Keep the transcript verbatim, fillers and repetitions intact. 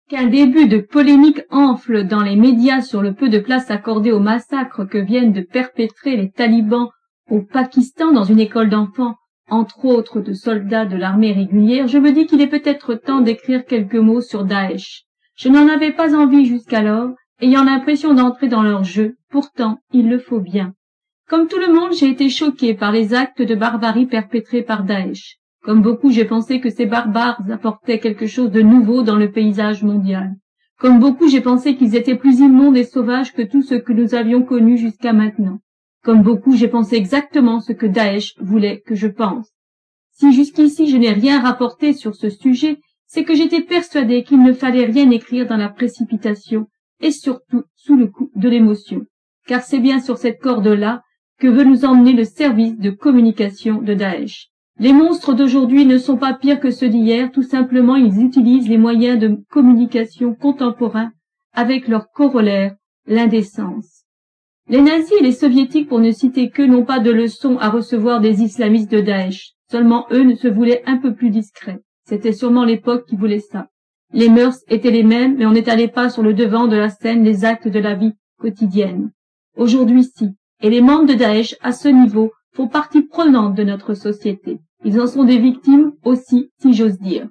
qu'un début de polémique enfle dans les médias sur le peu de place accordée au massacre que viennent de perpétrer les talibans au Pakistan dans une école d'enfants, entre autres de soldats de l'armée régulière, je me dis qu'il est peut-être temps d'écrire quelques mots sur Daesh. Je n'en avais pas envie jusqu'alors, ayant l'impression d'entrer dans leur jeu, pourtant il le faut bien. Comme tout le monde, j'ai été choqué par les actes de barbarie perpétrés par Daesh. Comme beaucoup, j'ai pensé que ces barbares apportaient quelque chose de nouveau dans le paysage mondial. Comme beaucoup, j'ai pensé qu'ils étaient plus immondes et sauvages que tout ce que nous avions connu jusqu'à maintenant. Comme beaucoup, j'ai pensé exactement ce que Daesh voulait que je pense. Si jusqu'ici je n'ai rien rapporté sur ce sujet, c'est que j'étais persuadé qu'il ne fallait rien écrire dans la précipitation et surtout sous le coup de l'émotion. Car c'est bien sur cette corde-là que veut nous emmener le service de communication de Daesh. Les monstres d'aujourd'hui ne sont pas pires que ceux d'hier, tout simplement ils utilisent les moyens de communication contemporains avec leur corollaire, l'indécence. Les nazis et les soviétiques, pour ne citer qu'eux, n'ont pas de leçons à recevoir des islamistes de Daesh. Seulement eux ne se voulaient un peu plus discrets. C'était sûrement l'époque qui voulait ça. Les mœurs étaient les mêmes, mais on n'étalait pas sur le devant de la scène les actes de la vie quotidienne. Aujourd'hui, si. Et les membres de Daesh, à ce niveau, font partie prenante de notre société. Ils en sont des victimes aussi, si j'ose dire.